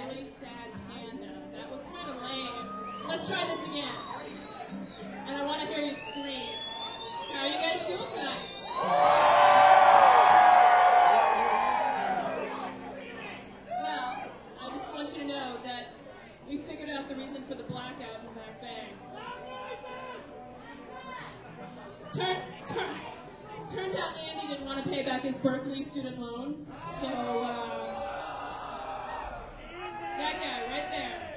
really sad panda. That was kind of lame. Let's try this again. And I want to hear you scream. How are you guys doing tonight? Well, I just want you to know that we figured out the reason for the blackout in Back Bay. Turns out Andy didn't want to pay back his Berkeley student loans, so that guy right there.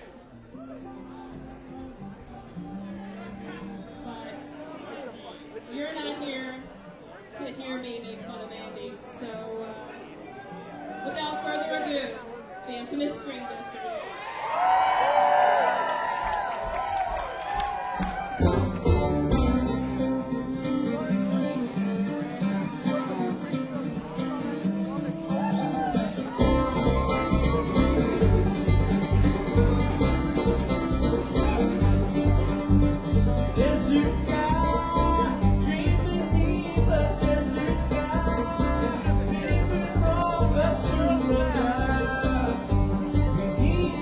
But you're not here to hear me make fun of Andy, so without further ado, the infamous String Dusters. He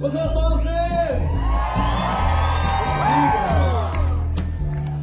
What's up, Boston? See you guys.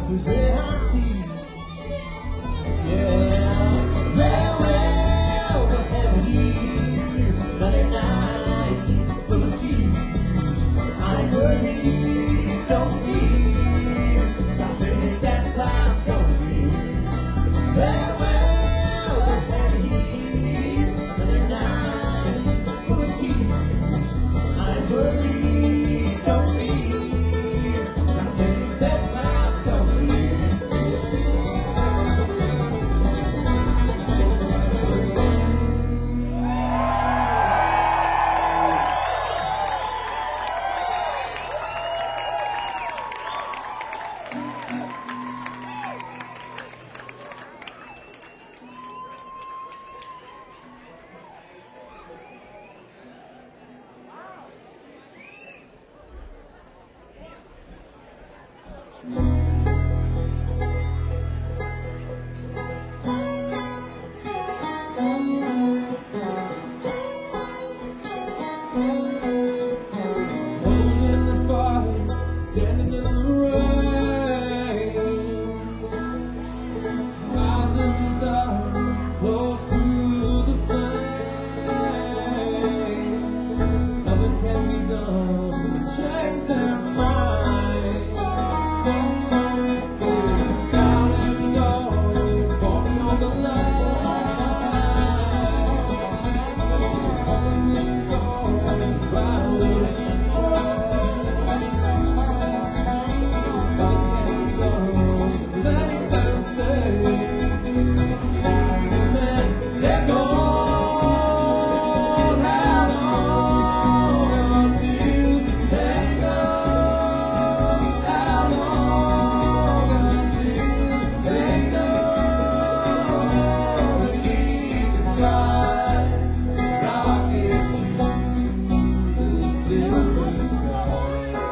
mountains where I see. Yeah, farewell to heavenly, another night full of tears. I'm worried, don't fear, something that cloud's gonna be. Farewell to heavenly, another night full of tears. I'm worried, don't fear, something that cloud's gonna be. Holding the fire, standing in the rain. Eyes of desire, close to the flame. Nothing can be done to change their mind. Down and low, falling on the line. Almost with the stars, rattle and strong. Let them stay. They're gone. How long until they go? How long until they know the need to fly? Rockets to the silver sky.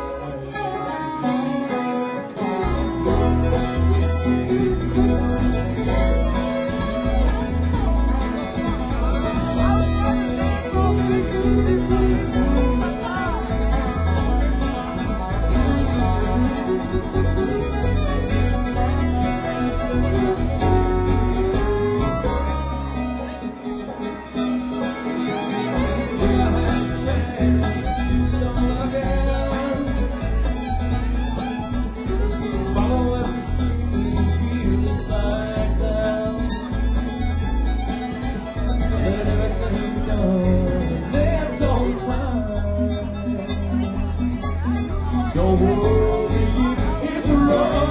Don't worry, it's wrong.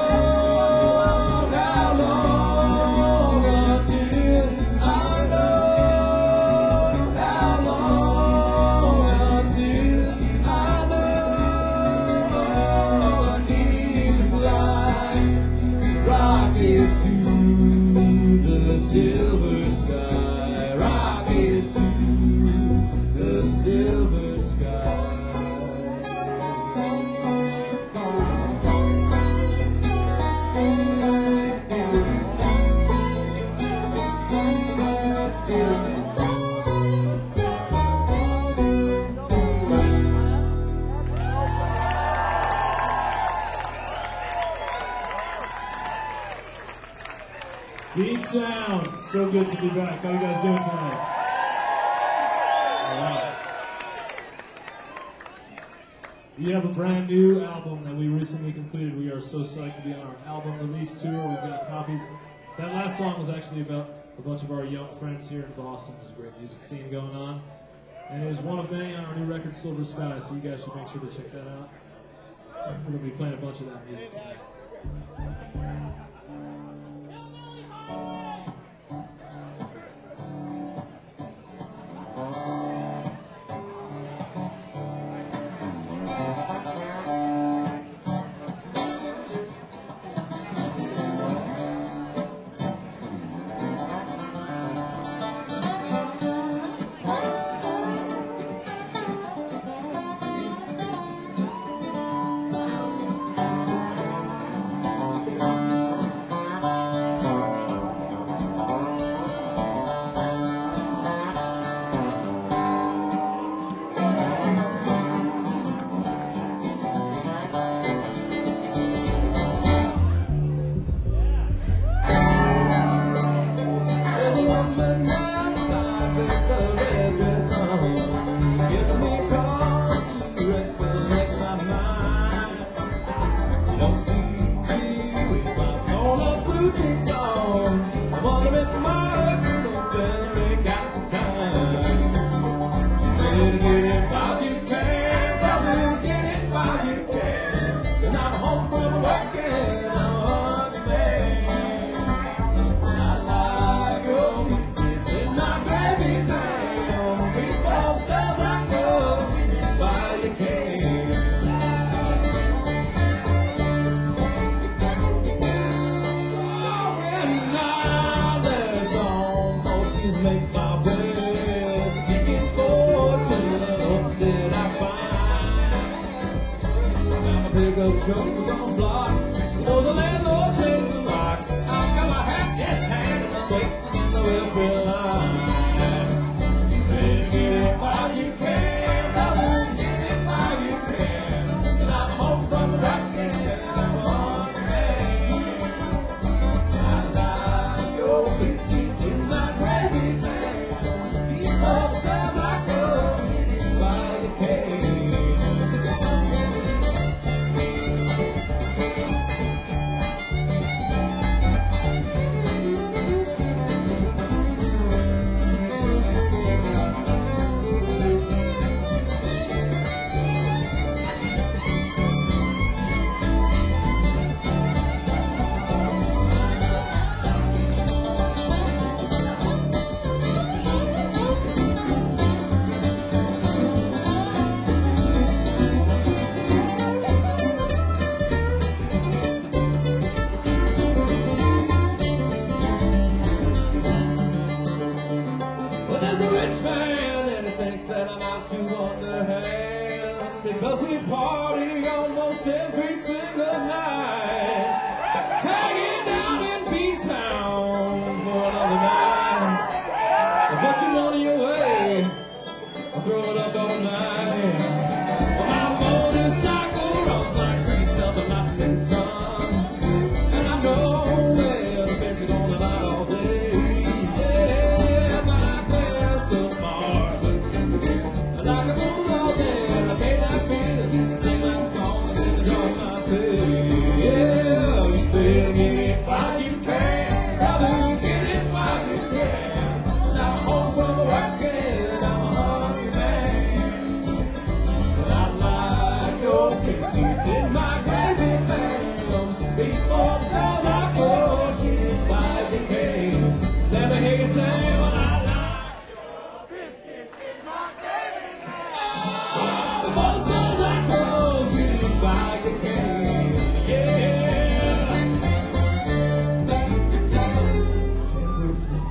How long until I know? How long until I know I need to fly? Rockets to the silver sky. Rockets to the silver sky. Deep Town, so good to be back. How you guys doing tonight? All right. We have a brand new album that we recently completed. We are so psyched to be on our album release tour. We've got copies. That last song was actually about a bunch of our young friends here in Boston. There's a great music scene going on. And it is one of many on our new record, Silver Sky, so you guys should make sure to check that out. We're going to be playing a bunch of that music tonight. Don't see me with my torn-up blue jeans on. I wonder if my little fella got the time. Better get it while you can, brother, get it while you can. And I'm home from work and I'm a hungry man. I like your biscuits and my gravy pan. People stuff I go, get it while you can. Oh, when I'm gone, won't you make my way? Seeking fortune that I find. I'm gonna pick up troubles on blocks. You know the landlord changes the locks. I've got my hat in hand and I'm waiting in the welfare line. You better get it while you can, brother, get it while you can. And I'm home from work and I'm a hungry man. I like your biscuits in my gravy pan. These folks does I go, get it while you can. Well, there's a rich man and he thinks that I'm out to underhand because we party almost every single night, hanging out in B-Town for another night. So put your money away, I'll throw it up all night. Well, my motorcycle runs like greased up in mountain sun, and I know where the fish are gonna lie all day. Yeah, my best of Mars. I like a moon all day, and I pay that bill, sing my song, and then draw my pay. Yeah, you better get it while you can, brother, get it while you can. 'Cause I'm home from work and I'm a hungry man. But I like your biscuits in my gravy pan. Before the stars I go, get it while you can. Let me hear you say what I like your biscuits in my gravy pan. Before the stars I go, get it while you can. Yeah. Sing with me.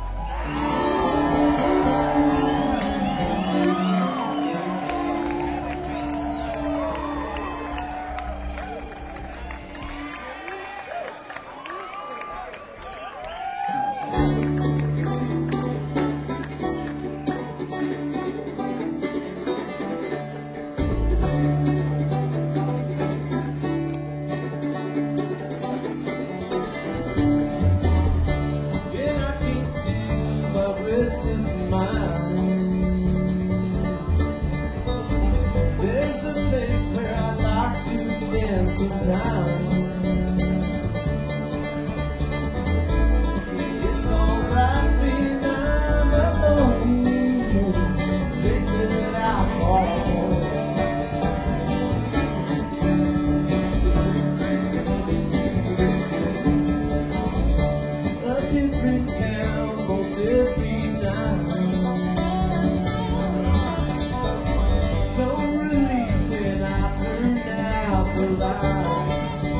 Yeah, I can't steal my restless mind. There's a place where I like to spend some time. It's alright when I'm alone. Places that I call home. A different town most every night. No relief when I turned out the light.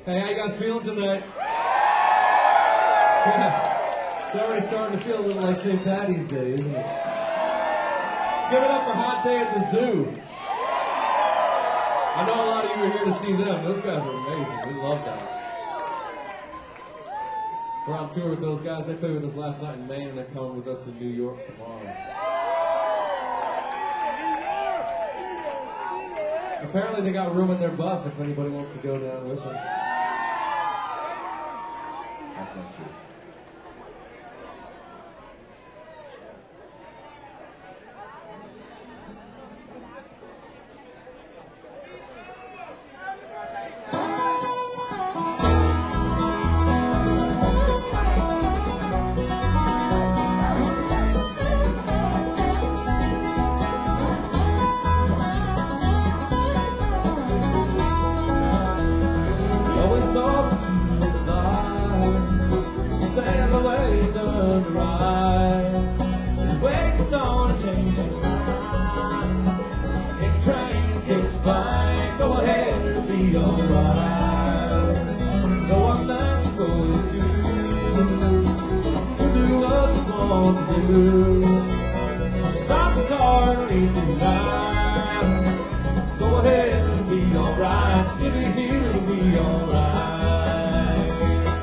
Hey, how you guys feeling tonight? Yeah, it's already starting to feel a little like St. Paddy's Day, isn't it? Give it up for Hot Day at the Zoo. I know a lot of you are here to see them. Those guys are amazing. We love that. We're on tour with those guys. They played with us last night in Maine, and they're coming with us to New York tomorrow. Apparently they got room in their bus if anybody wants to go down with them. That's not true. Stop the car and leave tonight. Go ahead and be alright. Still be here and be alright.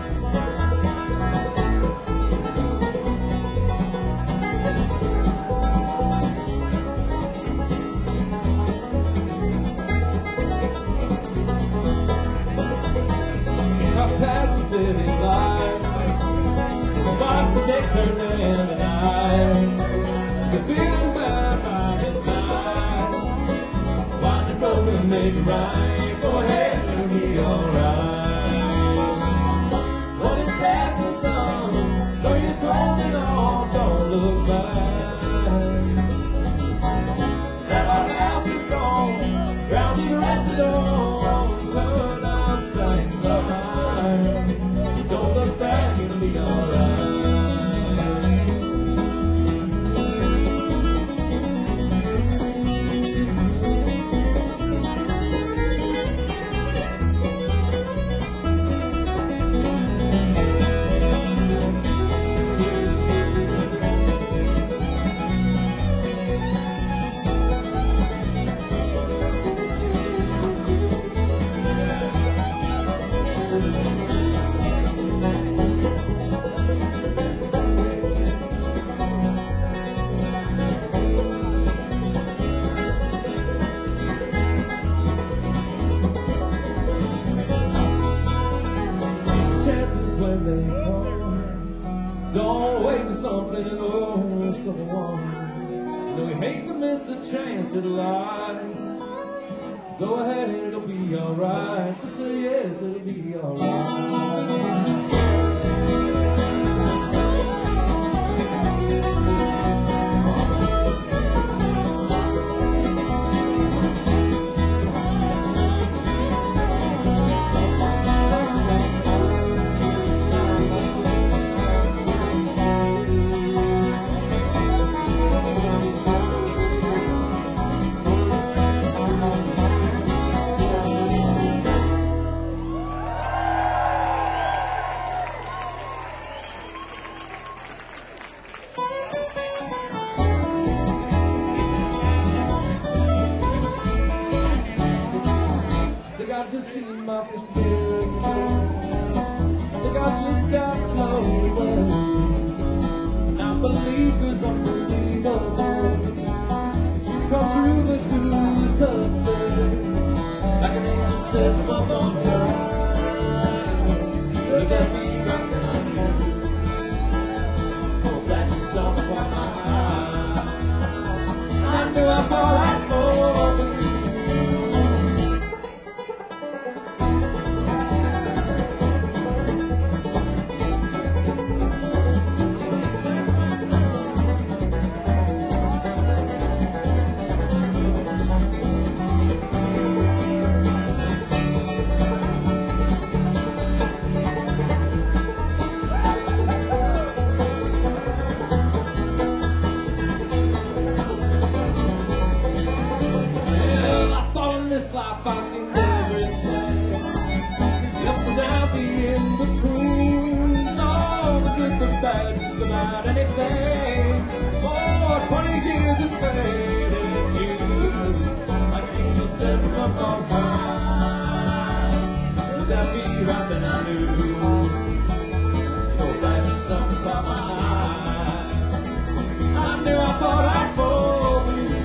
Up past the city light, past the day turned in the night. The feeling bad by midnight. Wind the road and make it right. Go ahead and be alright. What is past is done. Though you're holding on, don't look back. That our house is gone. Ground you rested on. Turn out black and white. Don't look back, it'll be alright. Don't wait for something or someone. No, we hate to miss a chance at life. So go ahead and it'll be alright. Just say yes, it'll be alright. I just seen my first beer. I think I just got blown away. And I believe 'cause I'm believable. But you come through with who's to say. Like an angel sitting up on high. Look at me rocking on you. Oh, flash is something on my eye. I knew I thought I'd fall for you. up on high. Would that be right that I knew? Your eyes are something about my eyes. I knew I thought I'd fall for you.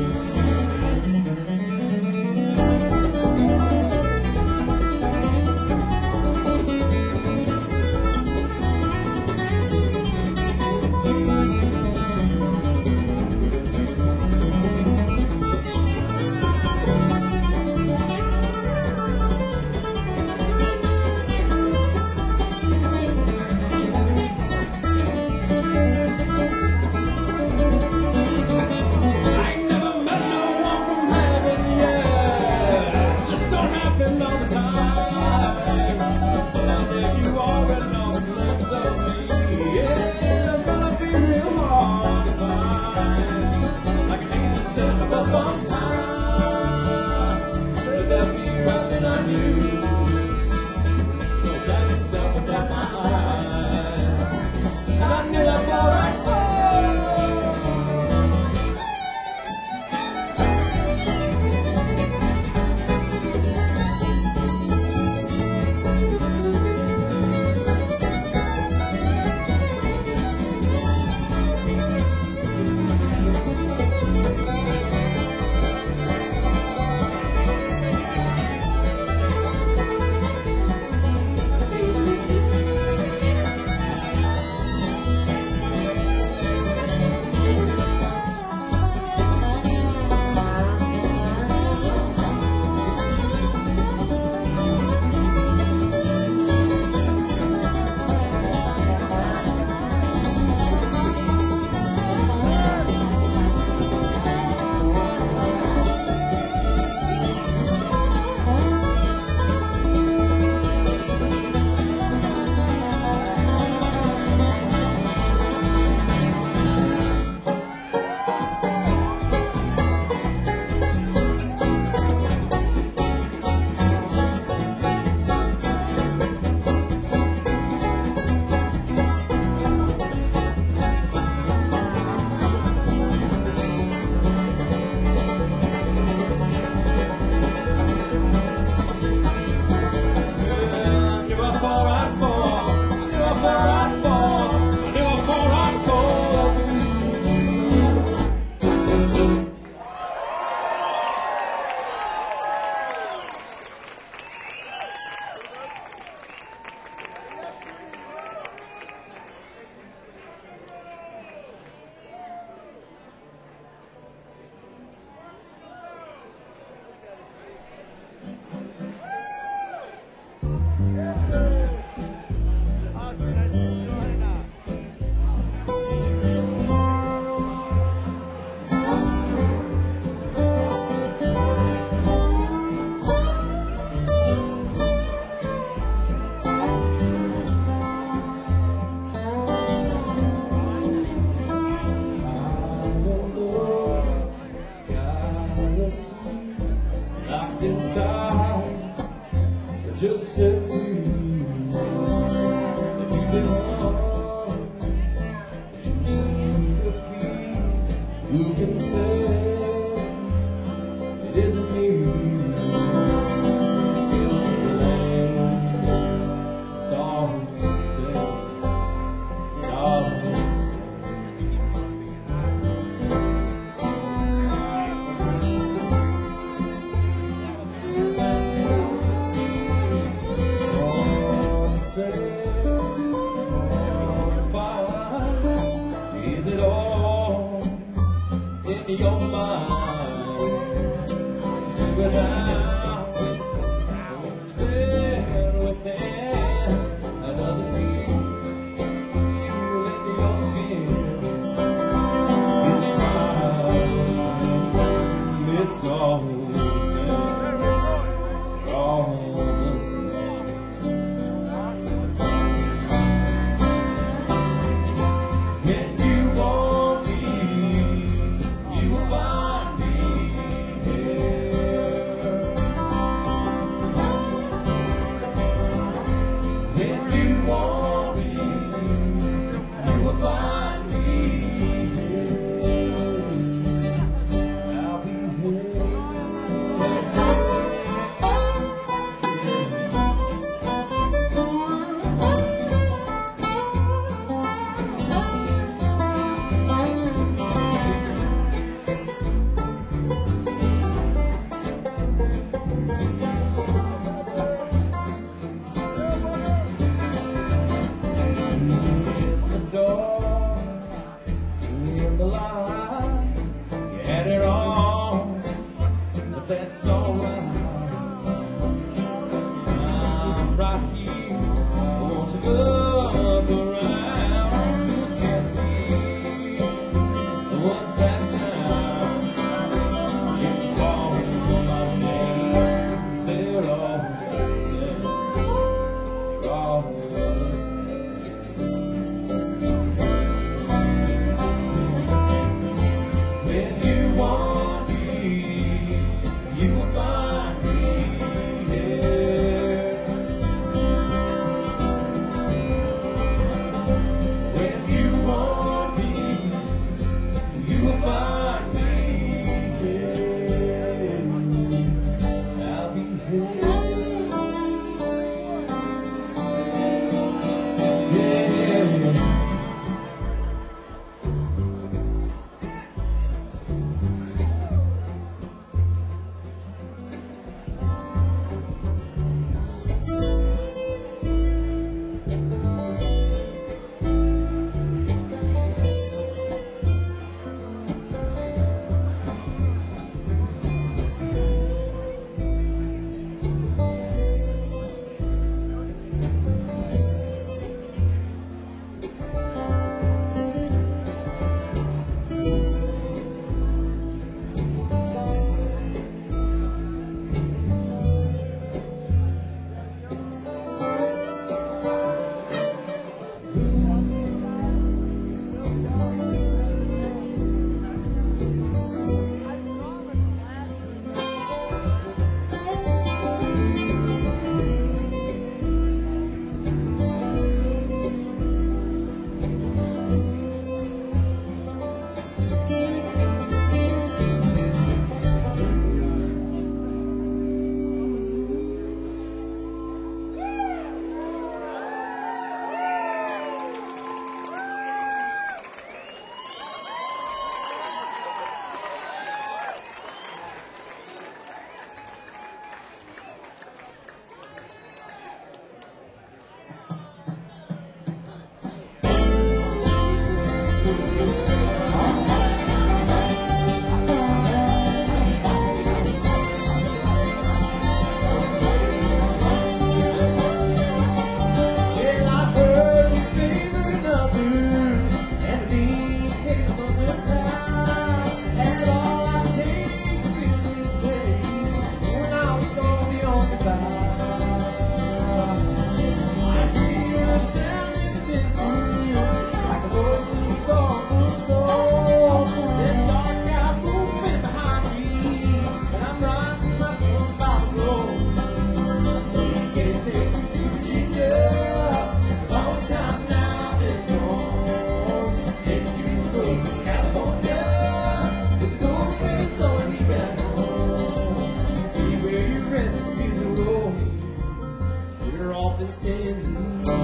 Just set free. If you belong, you can say it isn't me. Feel the blame. It's all the same. It's all the Is it all in your mind? Without is it within? How does it feel in your skin? Is it mine? It's all the same. All the same. stand here.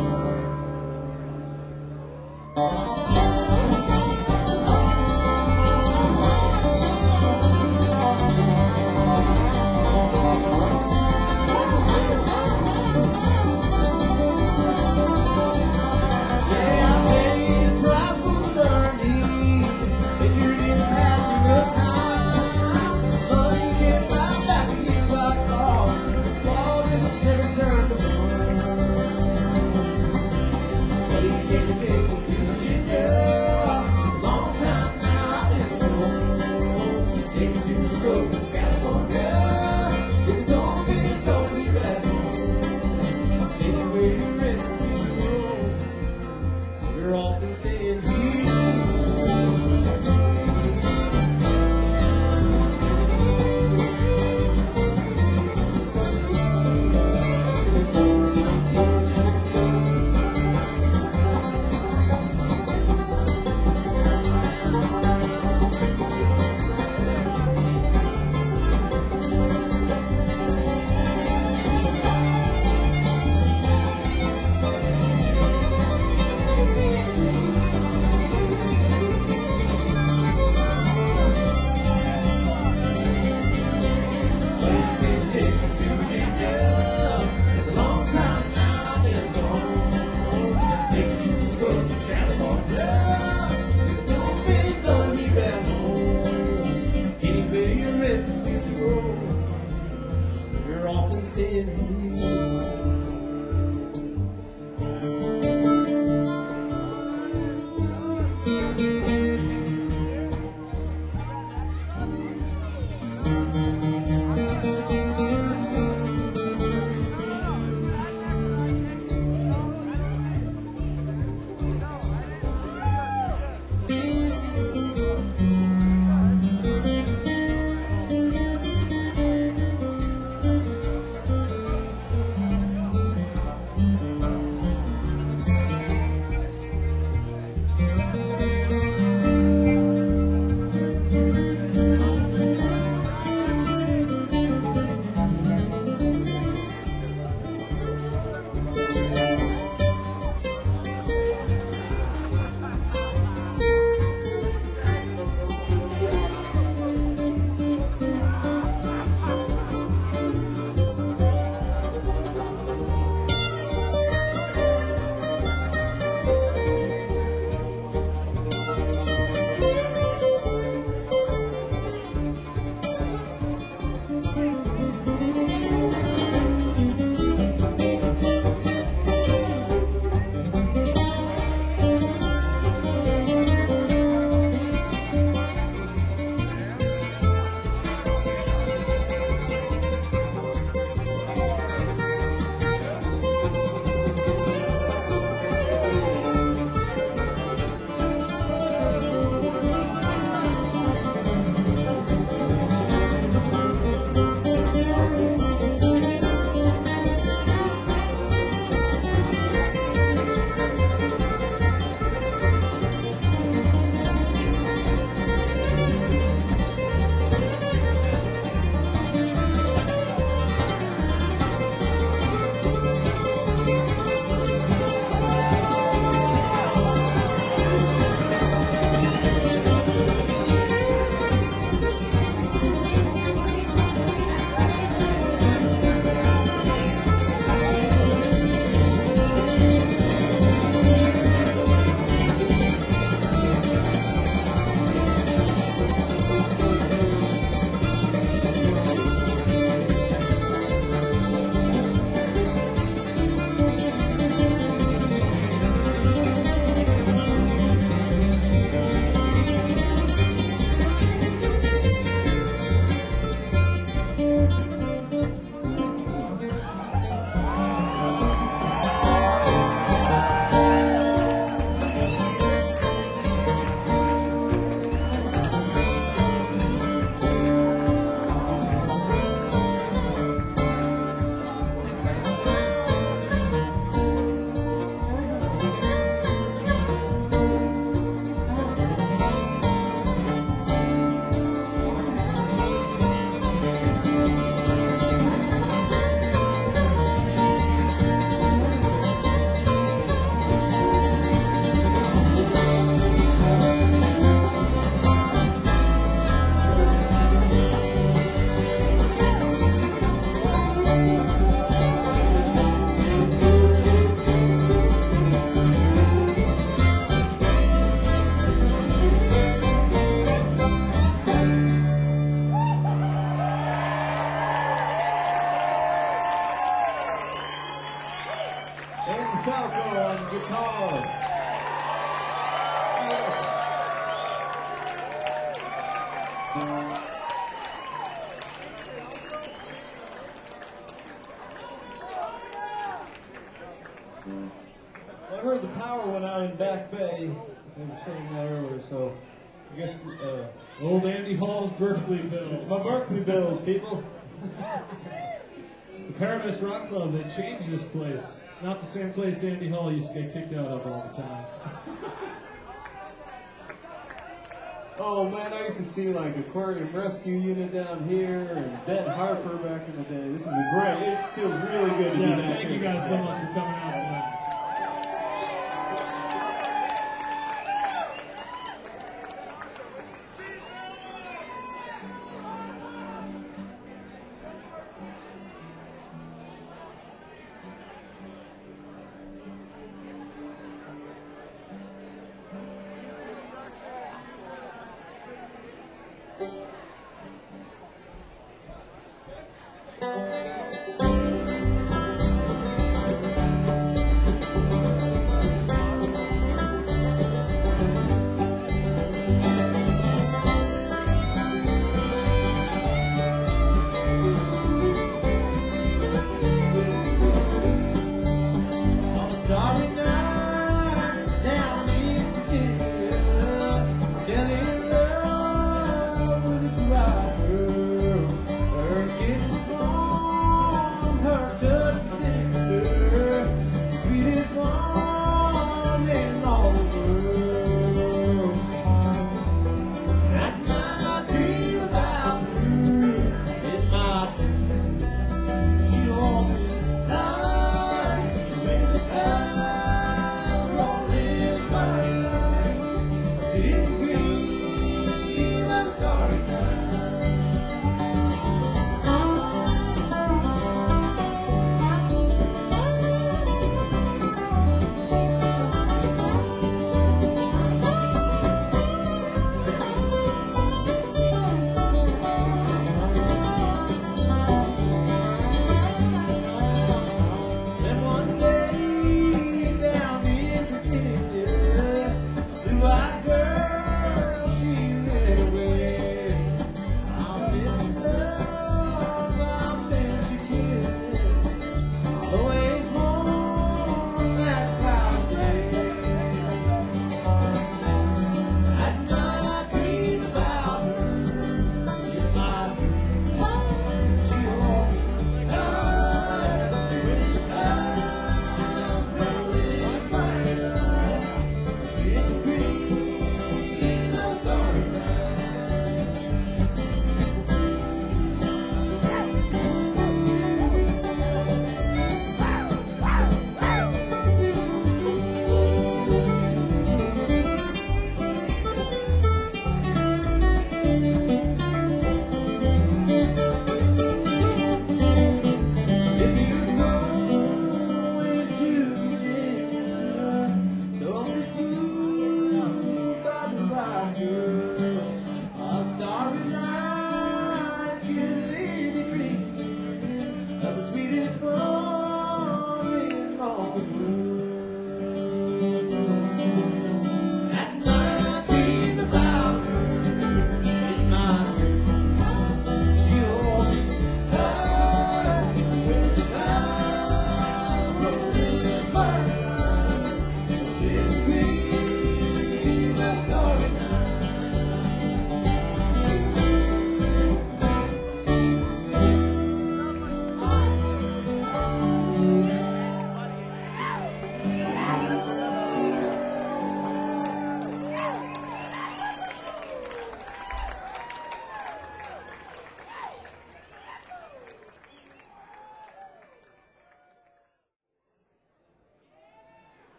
guitar. I heard the power went out in Back Bay. They were saying that earlier, so I guess Old Andy Hall's Berkeley Bills. it's my Berkeley Bills, people. The Paradise Rock Club, they changed this place. It's not the same place Andy Hall used to get kicked out of all the time. Oh man, I used to see like Aquarium Rescue Unit down here and Ben Harper back in the day. This is a great. It feels really good to be Yeah, back thank here. you guys so much for coming out tonight.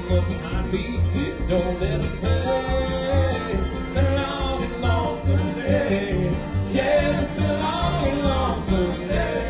up behind me, kid, don't let it play. Been a long and lonesome day. Yeah, it's been a long and lonesome day.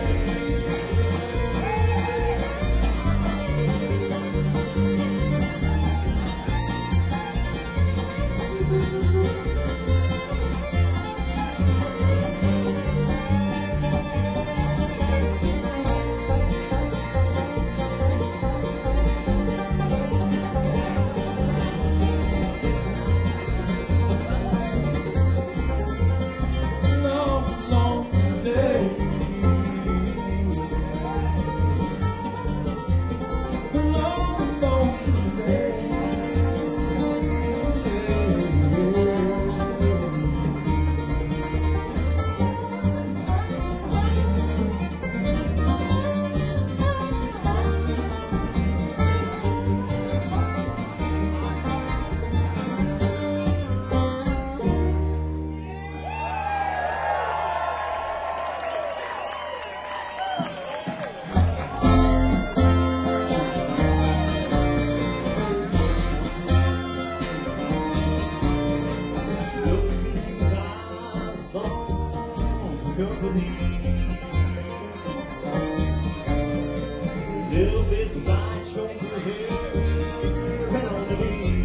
Little bits of white shoulder hair right on the knee.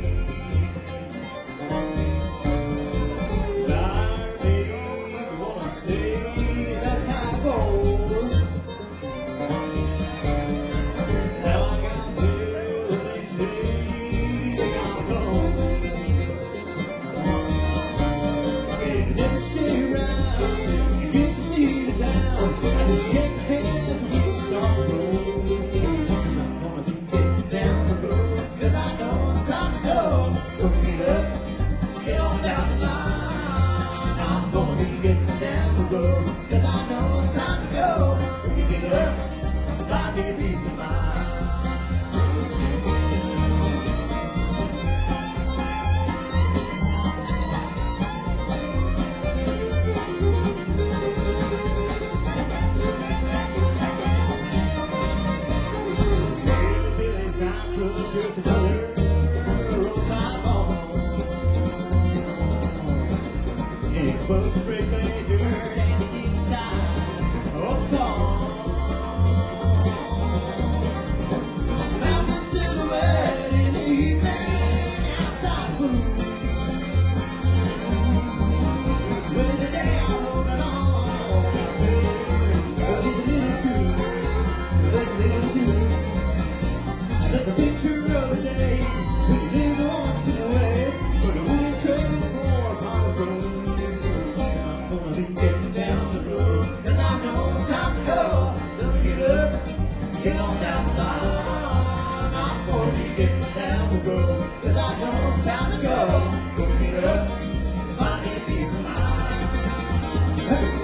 Desire me, you wanna stay, that's how it goes. Now I got bills, they say they gotta go. And you never stay around, you get to see the town, and you shake hands when you start to roll. Just another roadside ball. It was a break later and the inside of the dawn. Mountain silhouette in the evening outside the room. With the day I'm holding on. There's a little too. There's a little too. That's a picture of a day when you live once in a way, but I wouldn't trade it for a pot of gold. 'Cause I'm gonna be getting down the road, and I know it's time to go. Gonna get up, get on down the line. I'm gonna be getting down the road, 'cause I know it's time to go. Gonna get up, find me a peace of mind. Hey.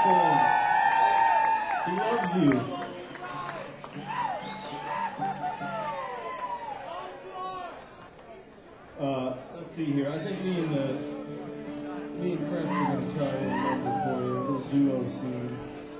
for him. He loves you. Let's see here. I think me and Chris are going to try a little number for you, a little duo scene.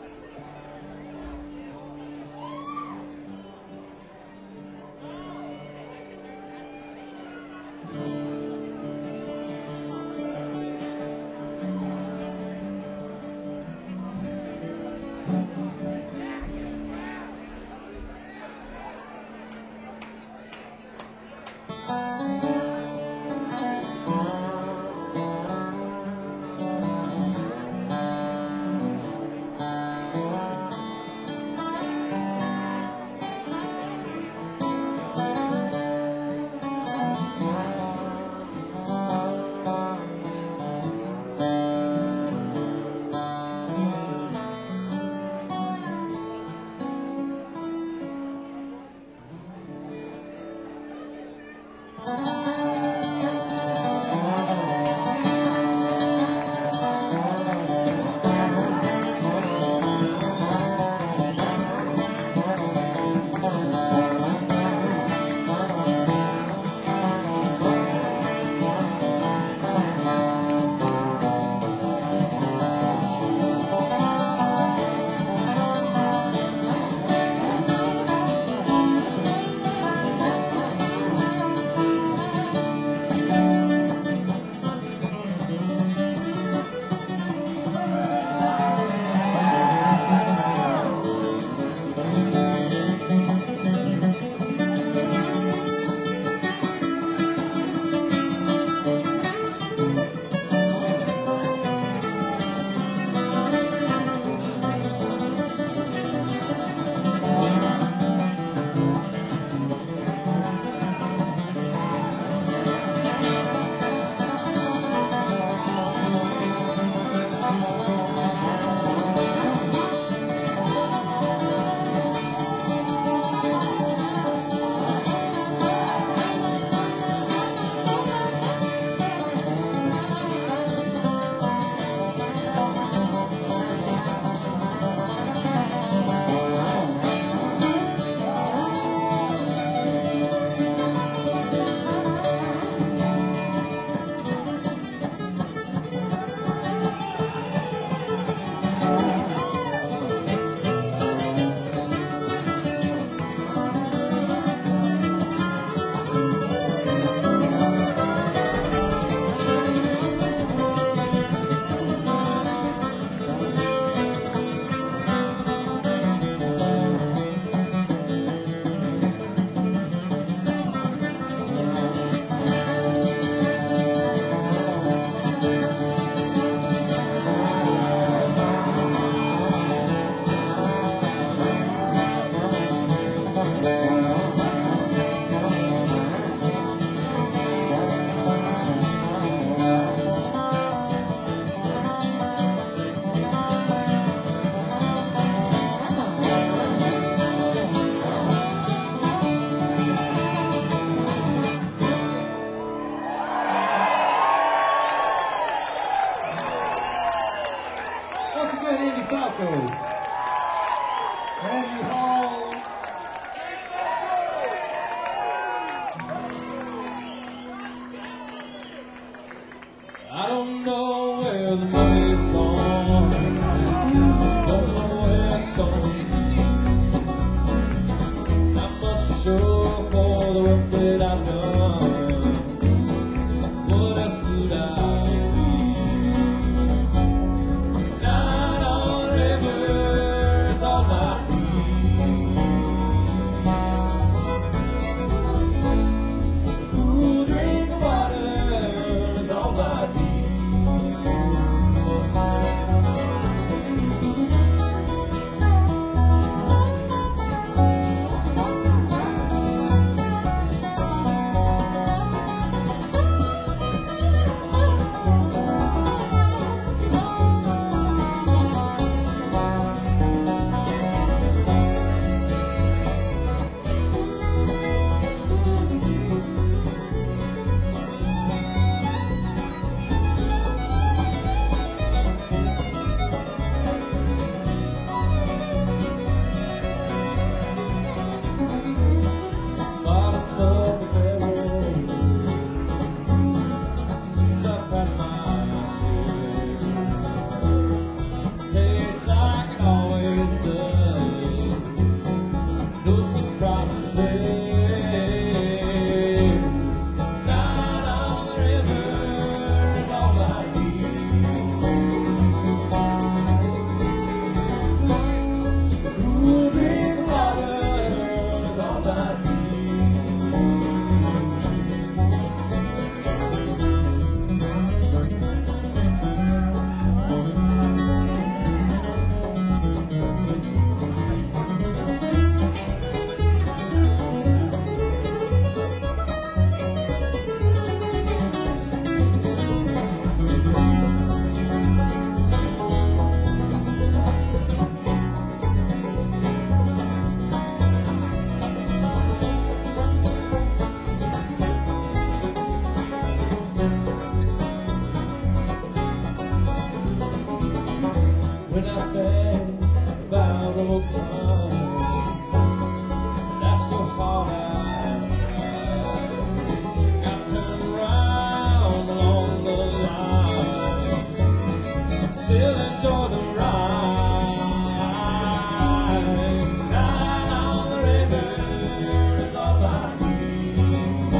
I don't know where the money's gone. Don't know where it's gone. I'm not sure for the work that I've done. What else could I be? Down on rivers all my knees. when I think about old times. Laugh so hard I turned around along the line. Still enjoy the ride. Night on the river is all I need.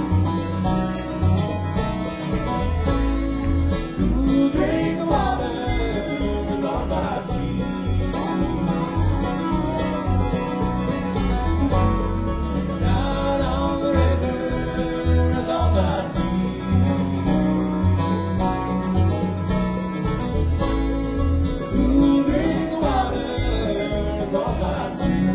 Cool drink of water is all I need. Night on the river is all I need. Cool drink of water is all I need.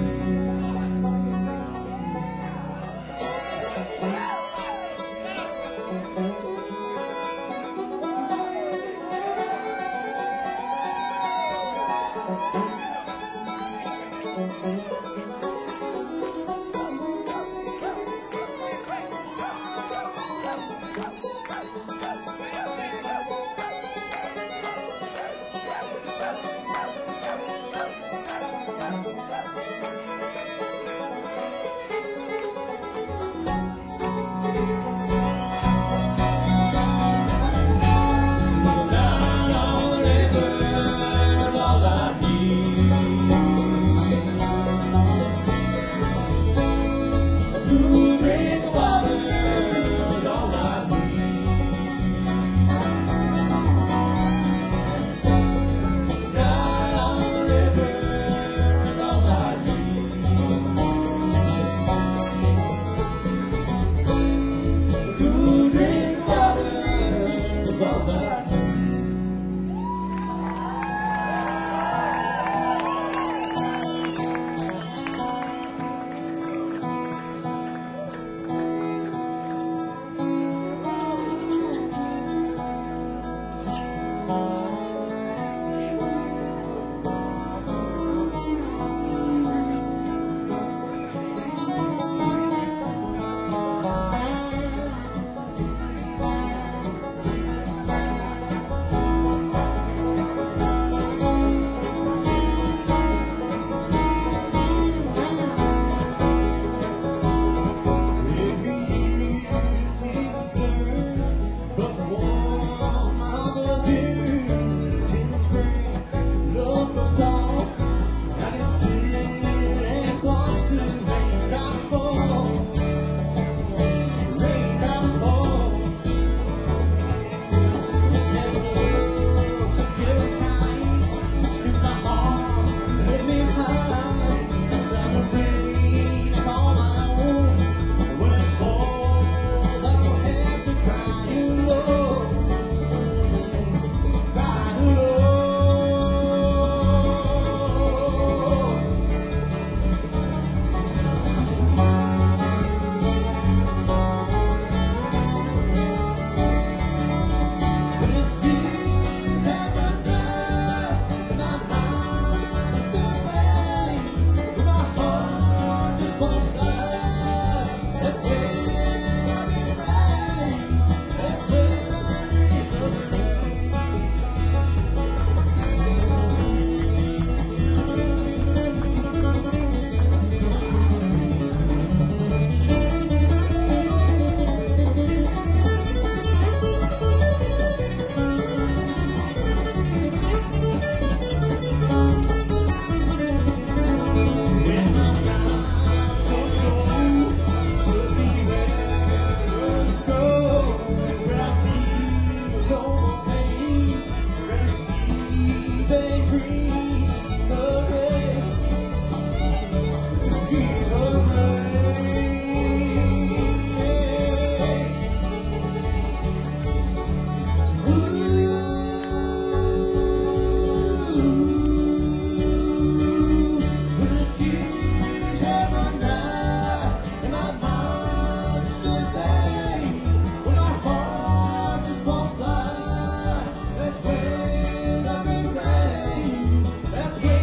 Night on the river is all I need. Cool drink of water is all I need. Night on the river is all I need. Cool drink of water is all I need. That's great.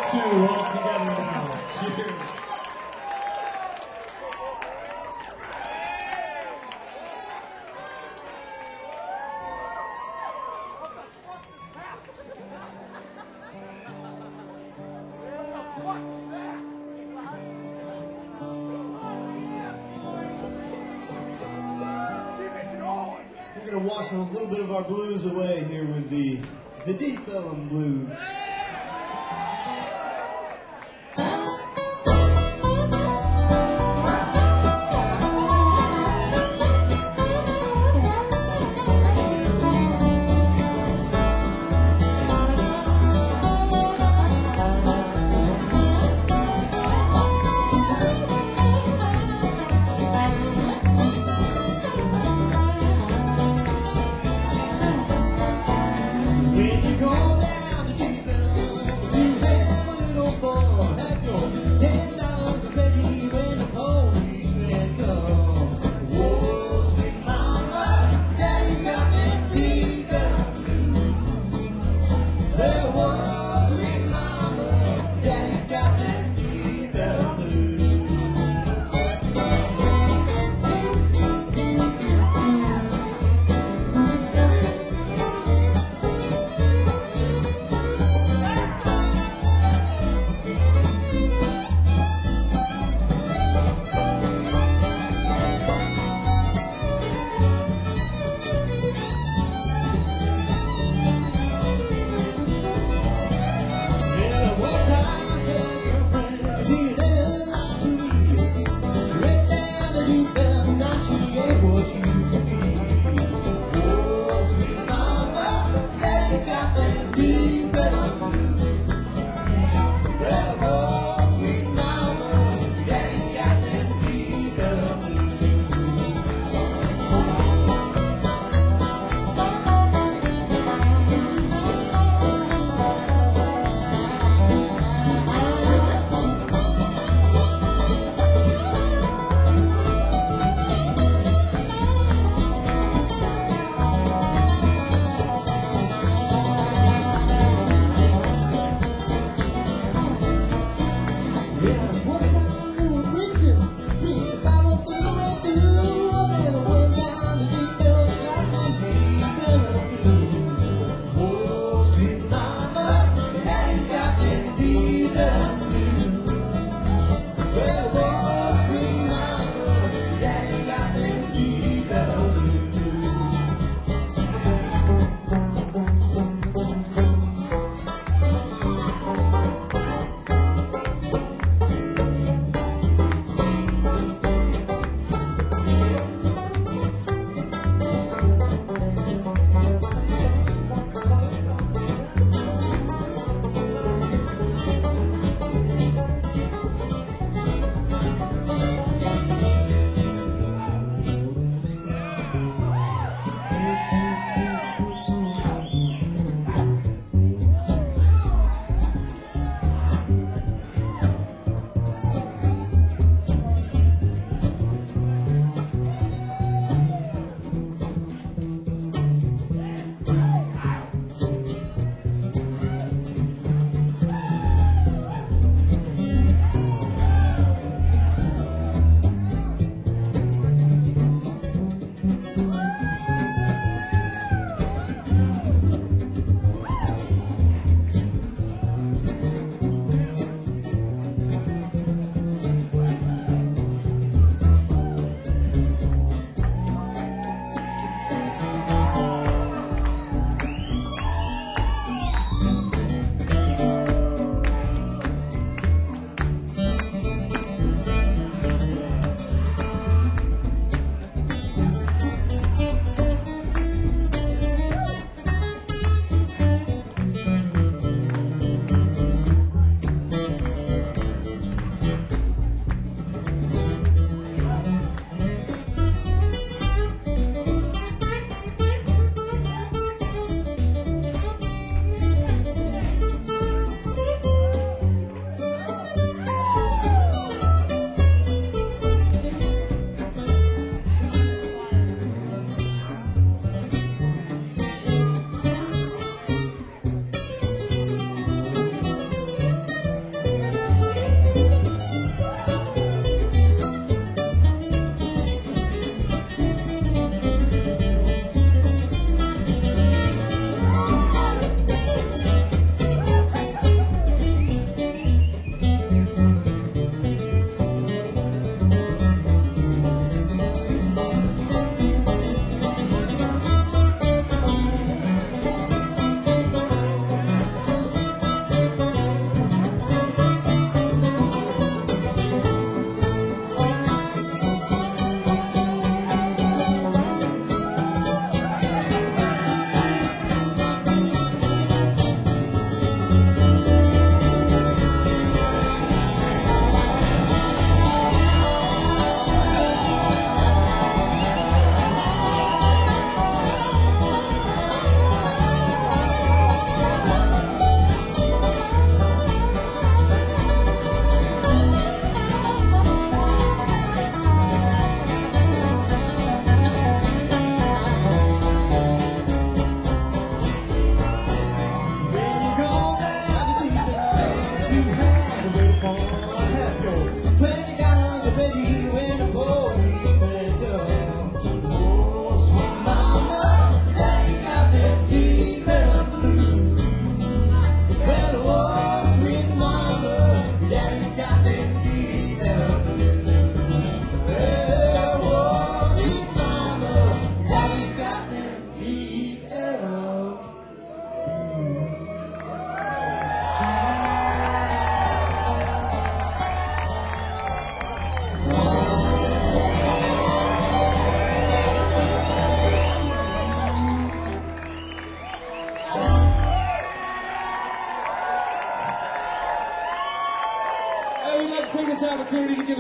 two all together now. Cheers. We're going to wash a little bit of our blues away here with the Deep Ellum Blues. When you go down the deep end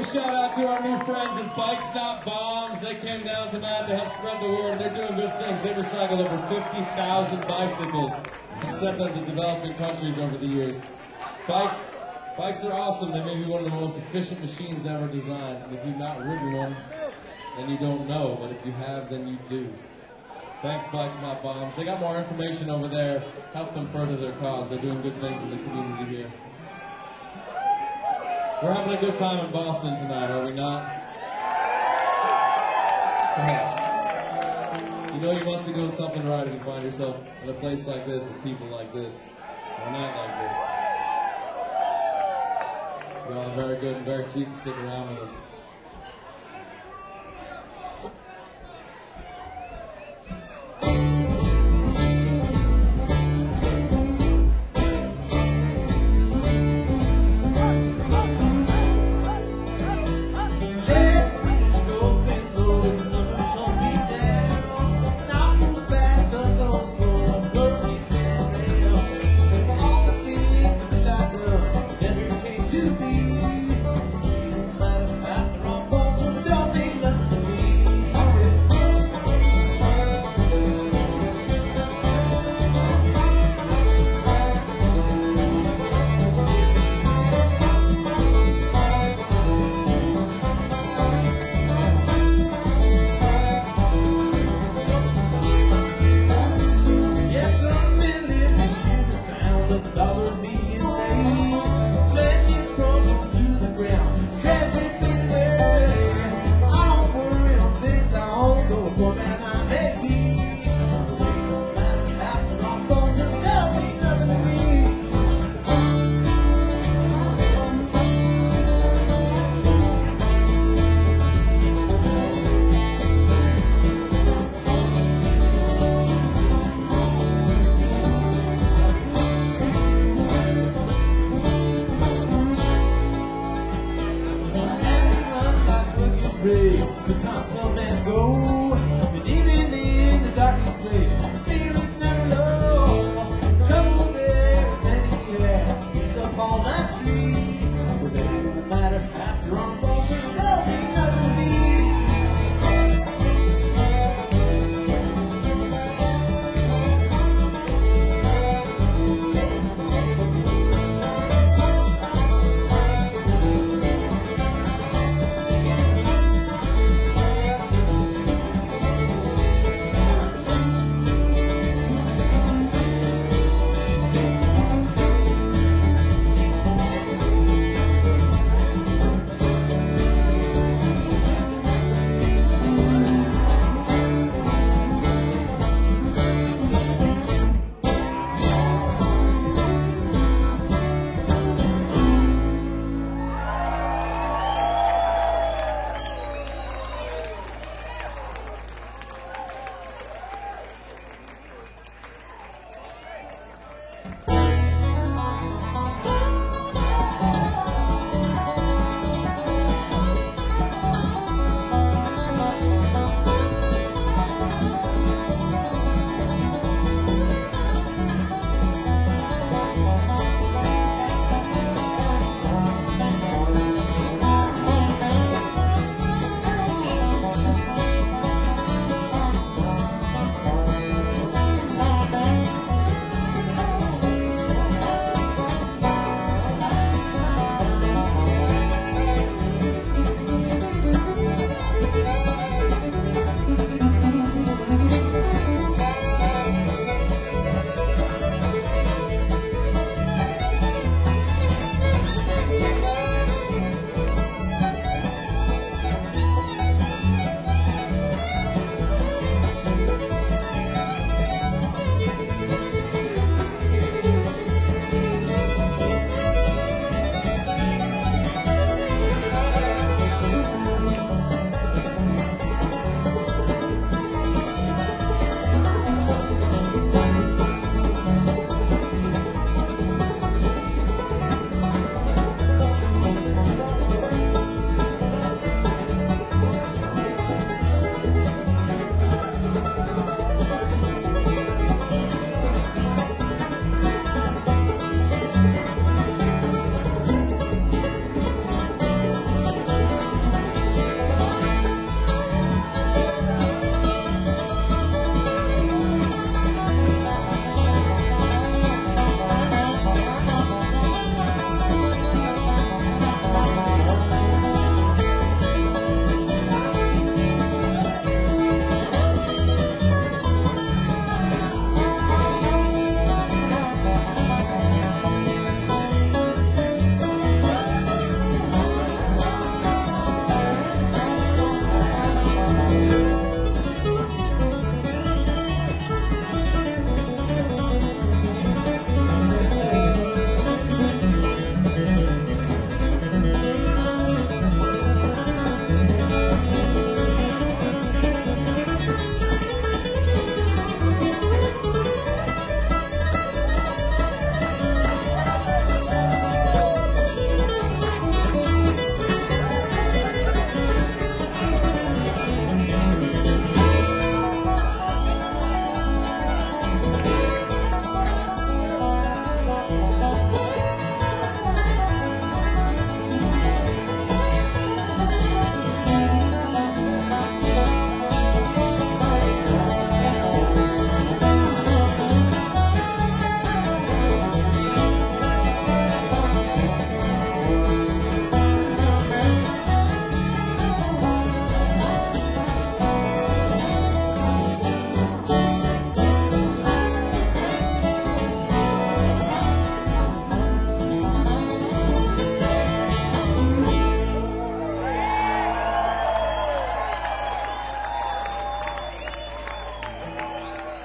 shout out to our new friends at Bikes Not Bombs. They came down tonight to help spread the word. They're doing good things. They recycled over 50,000 bicycles and sent them to developing countries over the years. Bikes are awesome. They may be one of the most efficient machines ever designed. And if you've not ridden one, then you don't know. But if you have, then you do. Thanks, Bikes Not Bombs. They got more information over there. Help them further their cause. They're doing good things in the community here. We're having a good time in Boston tonight, are we not? You know you must be doing something right if you find yourself in a place like this with people like this, or a night like this. You all are very good and very sweet to stick around with us. Never came to be. Matter of fact,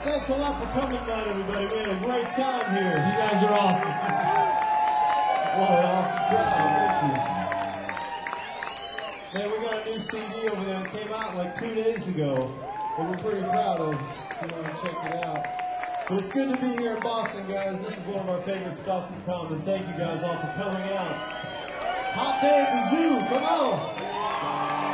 Thanks a lot for coming tonight, everybody. We had a great time You here. guys are awesome. What an awesome crowd. Thank you. Man, we got a new CD over there. It came out like 2 days ago. That we're pretty proud of. If you want to check it out. But it's good to be here in Boston, guys. This is one of our favorite spots to come. And thank you guys all for coming out. Hot day at the zoo. Come on.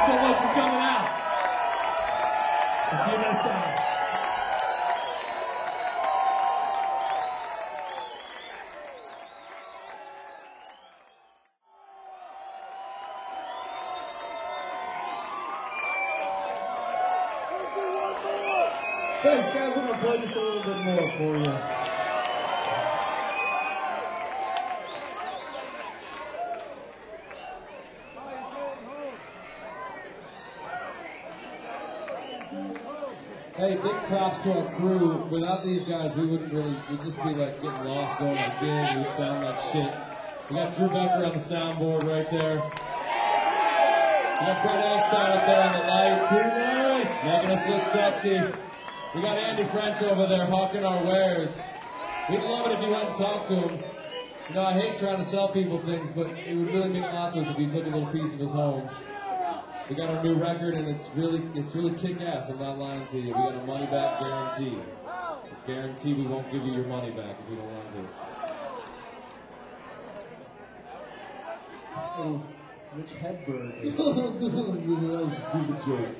guys so much for coming out. We'll see you next time. Thanks, guys. We're going to play just a little bit more for you. Hey, big props to our crew. Without these guys, we wouldn't really, we'd just be like getting lost going to the gig. We'd sound like shit. We got Drew Becker on the soundboard right there. We got Brett Einstein up there on the lights, making us look sexy. We got Andy French over there hawking our wares. We'd love it if you went and talked to him. You know, I hate trying to sell people things, but it would really mean a lot to us if he took a little piece of his home. We got our new record, and it's really kick-ass. I'm not lying to you. We got a money-back guarantee. Guarantee we won't give you your money back if you don't want to. Oh, Rich Hedberg. That was a stupid joke.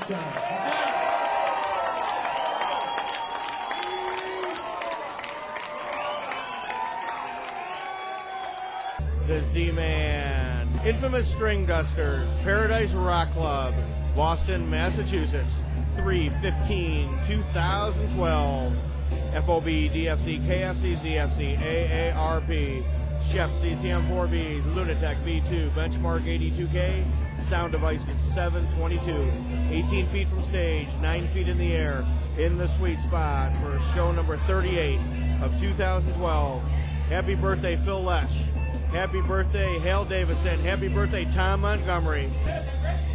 time. The Z-Man, Infamous String Dusters, Paradise Rock Club, Boston, Massachusetts, 3/15/2012. FOB, DFC, KFC, ZFC, AARP, Chef, CCM4B, Lunatech V2, Benchmark 82K, Sound Devices 722, 18 feet from stage, 9 feet in the air, in the sweet spot for show number 38 of 2012. Happy birthday, Phil Lesh. Happy birthday, Hale Davison. Happy birthday, Tom Montgomery.